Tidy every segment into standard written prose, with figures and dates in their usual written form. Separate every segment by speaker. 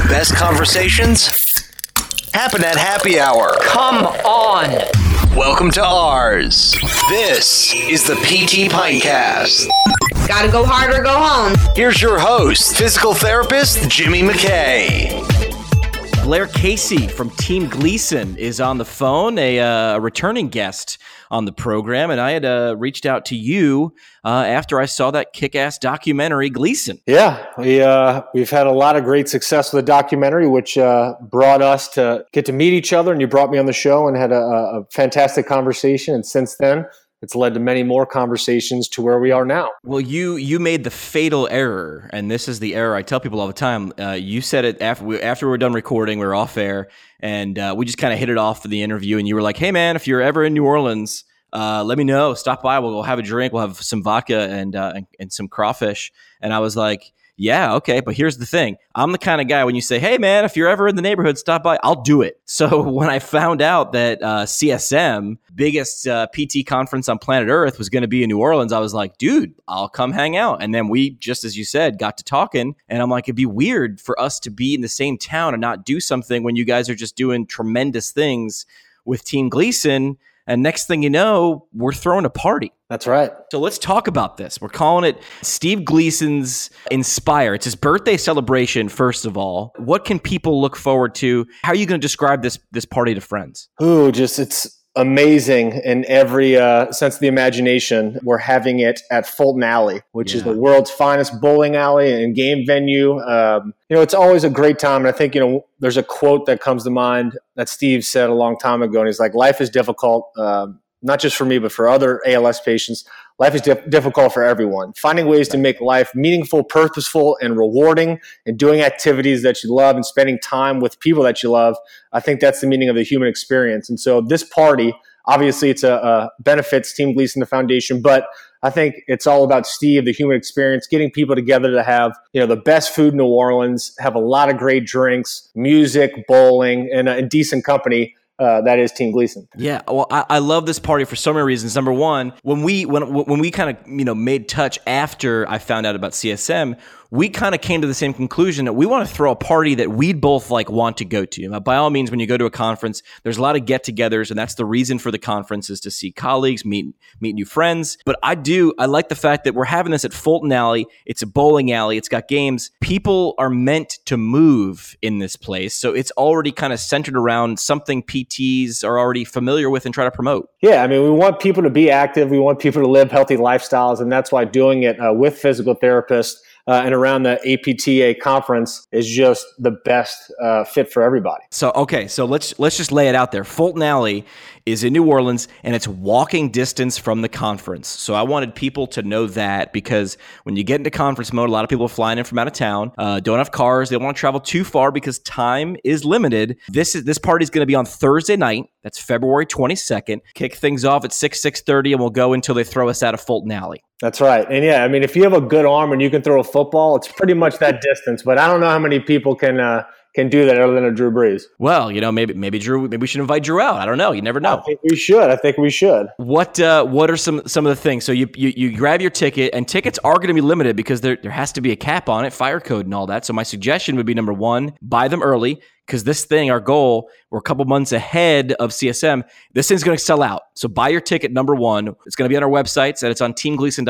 Speaker 1: best conversations happen at happy hour.
Speaker 2: Come on.
Speaker 1: Welcome to ours. This is the PT Pintcast.
Speaker 3: Gotta go hard or go home.
Speaker 1: Here's your host, physical therapist Jimmy McKay.
Speaker 4: Blair Casey from Team Gleason is on the phone, a returning guest on the program, and I had reached out to you after I saw that kick-ass documentary, Gleason.
Speaker 5: Yeah, we've had a lot of great success with the documentary, which brought us to get to meet each other, and you brought me on the show and had a fantastic conversation, and since then, it's led to many more conversations to where we are now.
Speaker 4: Well, you made the fatal error, and this is the error I tell people all the time. You said it after we were done recording, we were off air, and we just kind of hit it off for the interview, and you were like, hey, man, if you're ever in New Orleans, let me know. Stop by. We'll have a drink. We'll have some vodka and some crawfish. And I was like, yeah, okay, but here's the thing. I'm the kind of guy when you say, hey, man, if you're ever in the neighborhood, stop by, I'll do it. So when I found out that CSM, biggest PT conference on planet Earth, was going to be in New Orleans, I was like, dude, I'll come hang out. And then we, just as you said, got to talking. And I'm like, it'd be weird for us to be in the same town and not do something when you guys are just doing tremendous things with Team Gleason. And next thing you know, we're throwing a party.
Speaker 5: That's right.
Speaker 4: So let's talk about this. We're calling it Steve Gleason's Inspire. It's his birthday celebration, first of all. What can people look forward to? How are you going to describe this party to friends?
Speaker 5: It's amazing in every sense of the imagination. We're having it at Fulton Alley, which is the world's finest bowling alley and game venue. It's always a great time. And I think, there's a quote that comes to mind that Steve said a long time ago. And he's like, life is difficult, not just for me, but for other ALS patients. Life is difficult for everyone. Finding ways to make life meaningful, purposeful, and rewarding, and doing activities that you love and spending time with people that you love, I think that's the meaning of the human experience. And so this party, obviously it's a benefits Team Gleason, the foundation, but I think it's all about Steve, the human experience, getting people together to have, the best food in New Orleans, have a lot of great drinks, music, bowling, and decent company. That is Team Gleason.
Speaker 4: Yeah, well, I love this party for so many reasons. Number one, when we kind of made touch after I found out about CSM, we kind of came to the same conclusion that we want to throw a party that we'd both want to go to. Now, by all means, when you go to a conference, there's a lot of get-togethers, and that's the reason for the conference, is to see colleagues, meet new friends. But I like the fact that we're having this at Fulton Alley. It's a bowling alley. It's got games. People are meant to move in this place, so it's already kind of centered around something PTs are already familiar with and try to promote.
Speaker 5: Yeah, we want people to be active. We want people to live healthy lifestyles, and that's why doing it with physical therapists and around the APTA conference is just the best fit for everybody.
Speaker 4: So let's just lay it out there. Fulton Alley is in New Orleans, and it's walking distance from the conference. So I wanted people to know that, because when you get into conference mode, a lot of people are flying in from out of town, don't have cars, they don't want to travel too far because time is limited. This party is going to be on Thursday night. That's February 22nd. Kick things off at 6:30, and we'll go until they throw us out of Fulton Alley.
Speaker 5: That's right. And if you have a good arm and you can throw a football, it's pretty much that distance. But I don't know how many people can do that other than a Drew Brees.
Speaker 4: Well, maybe Drew. Maybe we should invite Drew out. I don't know. You never know.
Speaker 5: I think we should.
Speaker 4: What are some of the things? So you grab your ticket, and tickets are going to be limited because there has to be a cap on it, fire code and all that. So my suggestion would be, number one, buy them early, because this thing, our goal, we're a couple months ahead of CSM. This thing's going to sell out. So buy your ticket, number one. It's going to be on our website, and it's on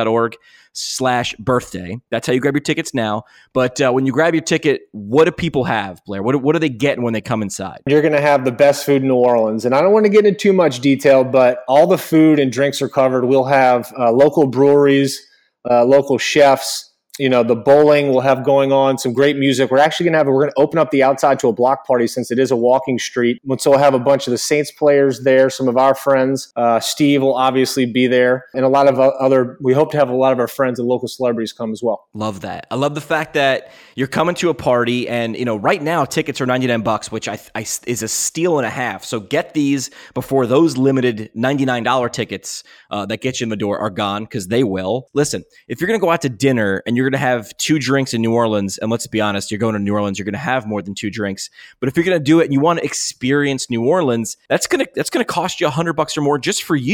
Speaker 4: teamgleason.org/birthday. That's how you grab your tickets now. But when you grab your ticket, what do people have, Blair? What are they getting when they come inside?
Speaker 5: You're going to have the best food in New Orleans. And I don't want to get into too much detail, but all the food and drinks are covered. We'll have local breweries, local chefs. The bowling we'll have going on, some great music. We're going to open up the outside to a block party since it is a walking street. So we'll have a bunch of the Saints players there, some of our friends. Steve will obviously be there, and a lot of we hope to have a lot of our friends and local celebrities come as well.
Speaker 4: Love that. I love the fact that you're coming to a party, and right now tickets are $99, which is a steal and a half. So get these before those limited $99 tickets that get you in the door are gone, because they will. Listen, if you're going to go out to dinner and you're going to have 2 drinks in New Orleans, and let's be honest, you're going to New Orleans, you're going to have more than 2 drinks. But if you're going to do it and you want to experience New Orleans, that's going to cost you $100 or more just for you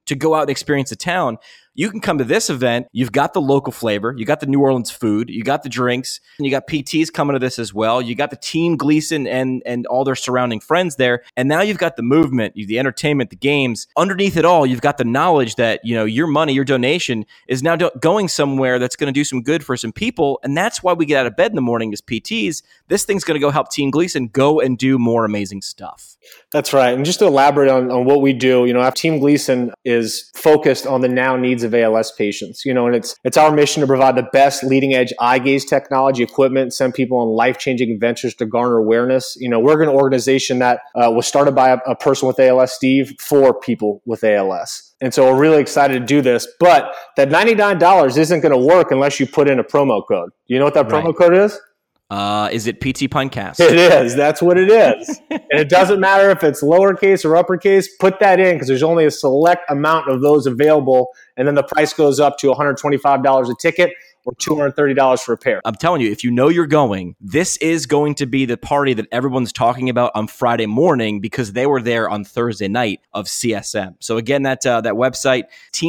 Speaker 4: to go out and experience the town. You can come to this event. You've got the local flavor. You got the New Orleans food. You got the drinks. And you got PTs coming to this as well. You got the Team Gleason and all their surrounding friends there. And now you've got the movement, the entertainment, the games. Underneath it all, you've got the knowledge that, your money, your donation is now going somewhere that's going to do some good for some people. And that's why we get out of bed in the morning as PTs. This thing's going to go help Team Gleason go and do more amazing stuff.
Speaker 5: That's right. And just to elaborate on what we do, our Team Gleason is focused on the now needs of ALS patients, and it's our mission to provide the best leading edge eye gaze technology equipment, send people on life-changing ventures to garner awareness. We're an organization that was started by a person with ALS, Steve, for people with ALS. And so we're really excited to do this, but that $99 isn't going to work unless you put in a promo code. Do you know what that promo code is?
Speaker 4: Is it PT Pinecast?
Speaker 5: It is. That's what it is. And it doesn't matter if it's lowercase or uppercase. Put that in because there's only a select amount of those available. And then the price goes up to $125 a ticket or $230 for a pair.
Speaker 4: I'm telling you, if you know you're going, this is going to be the party that everyone's talking about on Friday morning because they were there on Thursday night of CSM. So again, that website,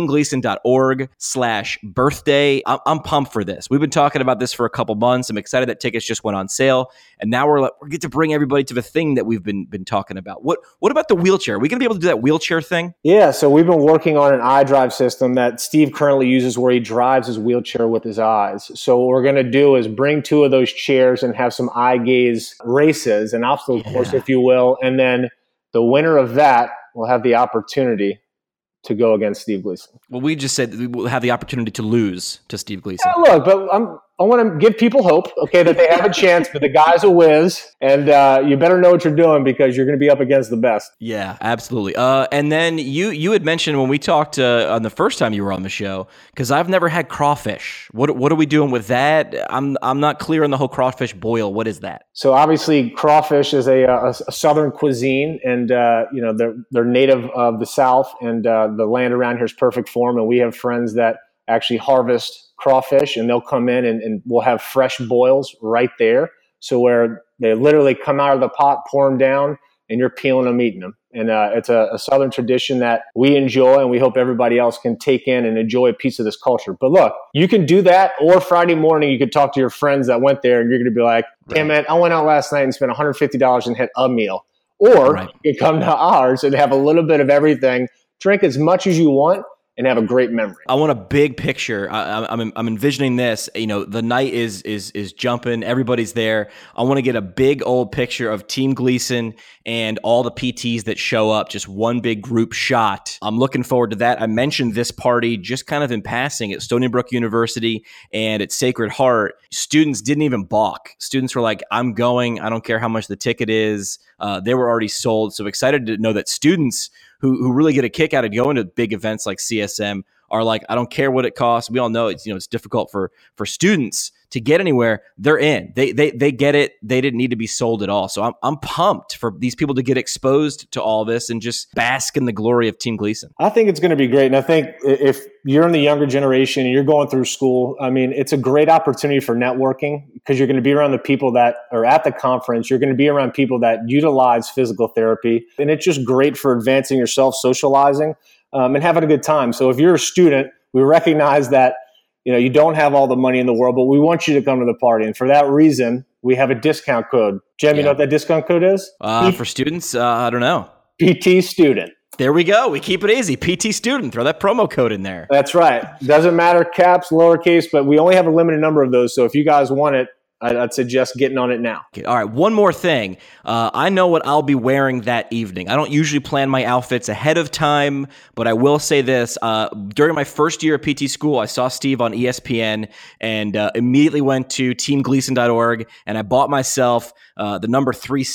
Speaker 4: teamgleason.org/birthday. I'm pumped for this. We've been talking about this for a couple months. I'm excited that tickets just went on sale. And now we're get to bring everybody to the thing that we've been talking about. What about the wheelchair? Are we going to be able to do that wheelchair thing?
Speaker 5: Yeah, so we've been working on an iDrive system that Steve currently uses where he drives his wheelchair with his eyes. So what we're going to do is bring 2 of those chairs and have some eye gaze races, an obstacle course, if you will. And then the winner of that will have the opportunity to go against Steve Gleason.
Speaker 4: Well, we just said we will have the opportunity to lose to Steve Gleason.
Speaker 5: Yeah, look, but I want to give people hope, okay, that they have a chance, but the guy's a whiz, and you better know what you're doing because you're going to be up against the best.
Speaker 4: Yeah, absolutely. And then you had mentioned when we talked on the first time you were on the show, because I've never had crawfish. What are we doing with that? I'm not clear on the whole crawfish boil. What is that?
Speaker 5: So obviously, crawfish is a southern cuisine, and they're native of the South, and the land around here is perfect for them. And we have friends that actually harvest crawfish, and they'll come in and we'll have fresh boils right there. So where they literally come out of the pot, pour them down, and you're peeling them, eating them. And it's a Southern tradition that we enjoy, and we hope everybody else can take in and enjoy a piece of this culture. But look, you can do that, or Friday morning, you could talk to your friends that went there, and you're going to be like, hey, man, I went out last night and spent $150 and hit a meal. Or you can come to ours and have a little bit of everything, drink as much as you want, and have a great memory.
Speaker 4: I want a big picture. I'm envisioning this. The night is jumping. Everybody's there. I want to get a big old picture of Team Gleason and all the PTs that show up. Just one big group shot. I'm looking forward to that. I mentioned this party just kind of in passing at Stony Brook University and at Sacred Heart. Students didn't even balk. Students were like, "I'm going. I don't care how much the ticket is." They were already sold. So excited to know that students who really get a kick out of going to big events like CSM are like, I don't care what it costs. We all know it's difficult for students to get anywhere. They're in. They get it. They didn't need to be sold at all. So I'm pumped for these people to get exposed to all this and just bask in the glory of Team Gleason.
Speaker 5: I think it's going to be great. And I think if you're in the younger generation and you're going through school, I mean, it's a great opportunity for networking because you're going to be around the people that are at the conference. You're going to be around people that utilize physical therapy. And it's just great for advancing yourself, socializing, and having a good time. So if you're a student, we recognize that you don't have all the money in the world, but we want you to come to the party. And for that reason, we have a discount code. Jem, you know what that discount code is?
Speaker 4: For students, I don't know.
Speaker 5: PT student.
Speaker 4: There we go. We keep it easy. PT student. Throw that promo code in there.
Speaker 5: That's right. Doesn't matter, caps, lowercase, but we only have a limited number of those. So if you guys want it, I'd suggest getting on it now.
Speaker 4: Okay, all right, one more thing. I know what I'll be wearing that evening. I don't usually plan my outfits ahead of time, but I will say this. During my first year at PT school, I saw Steve on ESPN and immediately went to teamgleason.org, and I bought myself the number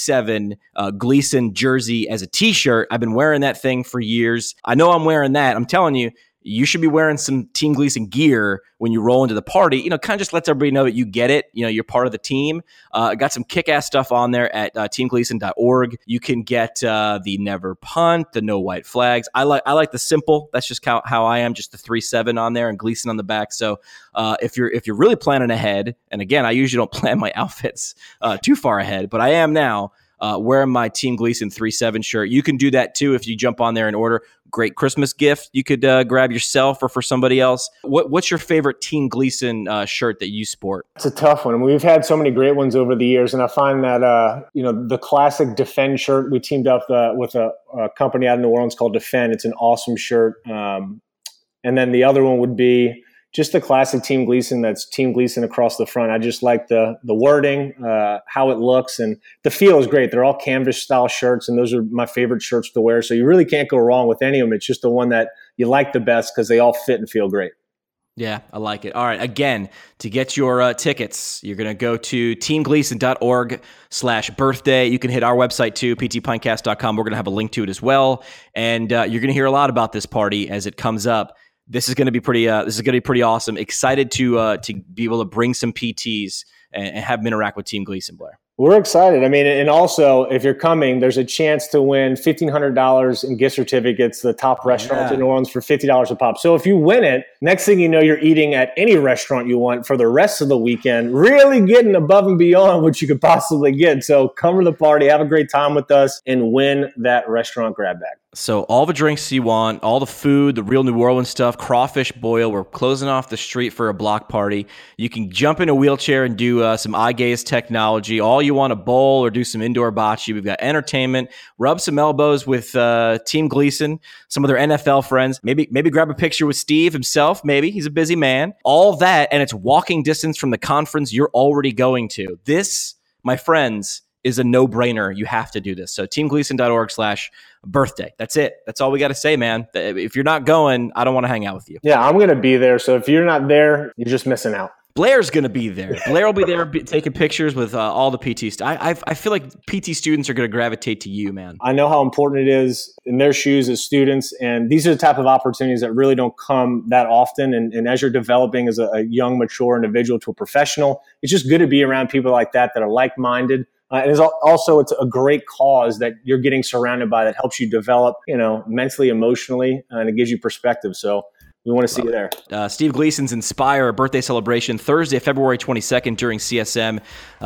Speaker 4: 37 Gleason jersey as a T-shirt. I've been wearing that thing for years. I know I'm wearing that. I'm telling you, you should be wearing some Team Gleason gear when you roll into the party. Kind of just lets everybody know that you get it. You're part of the team. Got some kick-ass stuff on there at teamgleason.org. You can get the never punt, the no white flags. I like the simple. That's just how I am, just the 3-7 on there and Gleason on the back. So if you're really planning ahead, and again, I usually don't plan my outfits too far ahead, but I am now. wearing my Team Gleason 3-7 shirt. You can do that too if you jump on there and order. Great Christmas gift you could grab yourself or for somebody else. What's your favorite Team Gleason shirt that you sport?
Speaker 5: It's a tough one. We've had so many great ones over the years, and I find that the classic Defend shirt, we teamed up with a company out in New Orleans called Defend. It's an awesome shirt. And then the other one would be just the classic Team Gleason. That's Team Gleason across the front. I just like the wording, how it looks, and the feel is great. They're all canvas style shirts, and those are my favorite shirts to wear. So you really can't go wrong with any of them. It's just the one that you like the best because they all fit and feel great.
Speaker 4: Yeah, I like it. All right. Again, to get your tickets, you're going to go to teamgleason.org/birthday. You can hit our website too, ptpintcast.com. We're going to have a link to it as well. And you're going to hear a lot about this party as it comes up. This is going to be pretty awesome. Excited to be able to bring some PTs and have them interact with Team Gleason, Blair.
Speaker 5: We're excited. I mean, and also, if you're coming, there's a chance to win $1,500 in gift certificates to the top restaurants in New Orleans for $50 a pop. So if you win it, next thing you know, you're eating at any restaurant you want for the rest of the weekend, really getting above and beyond what you could possibly get. So come to the party, have a great time with us, and win that restaurant grab bag.
Speaker 4: So all the drinks you want, all the food, the real New Orleans stuff, crawfish boil. We're closing off the street for a block party. You can jump in a wheelchair and do some eye gaze technology. All you want to bowl or do some indoor bocce. We've got entertainment. Rub some elbows with Team Gleason, some of their NFL friends. Maybe grab a picture with Steve himself. Maybe he's a busy man. All that, and it's walking distance from the conference you're already going to. This, my friends, is a no-brainer. You have to do this. So teamgleason.org/birthday. That's it. That's all we got to say, man. If you're not going, I don't want to hang out with you.
Speaker 5: Yeah, I'm going to be there. So if you're not there, you're just missing out.
Speaker 4: Blair's going to be there. Blair will be there taking pictures with all the PT students. I feel like PT students are going to gravitate to you, man.
Speaker 5: I know how important it is in their shoes as students, and these are the type of opportunities that really don't come that often. And as you're developing as a young, mature individual to a professional, it's just good to be around people like that are like-minded. And it's a great cause that you're getting surrounded by that helps you develop, mentally, emotionally, and it gives you perspective. So we want to see you there.
Speaker 4: Steve Gleason's Inspire birthday celebration Thursday, February 22nd during CSM,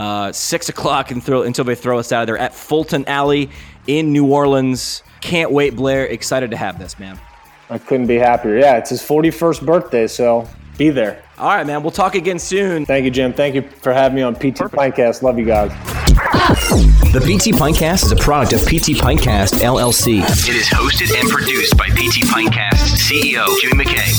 Speaker 4: 6 o'clock until they throw us out of there at Fulton Alley in New Orleans. Can't wait, Blair. Excited to have this, man.
Speaker 5: I couldn't be happier. Yeah, it's his 41st birthday, so be there.
Speaker 4: All right, man. We'll talk again soon.
Speaker 5: Thank you, Jim. Thank you for having me on PT Pintcast. Love you guys.
Speaker 1: The PT Pintcast is a product of PT Pintcast, LLC. It is hosted and produced by PT Pintcast CEO Jimmy McKay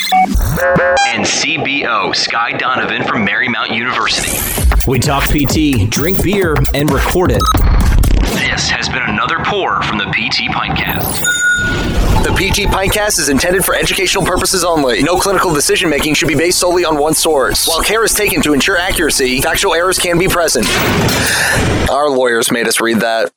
Speaker 1: and CBO Sky Donovan from Marymount University. We talk PT, drink beer, and record it. This has been another pour from the PT Pintcast. The PT Pintcast is intended for educational purposes only. No clinical decision-making should be based solely on one source. While care is taken to ensure accuracy, factual errors can be present. Our lawyers made us read that.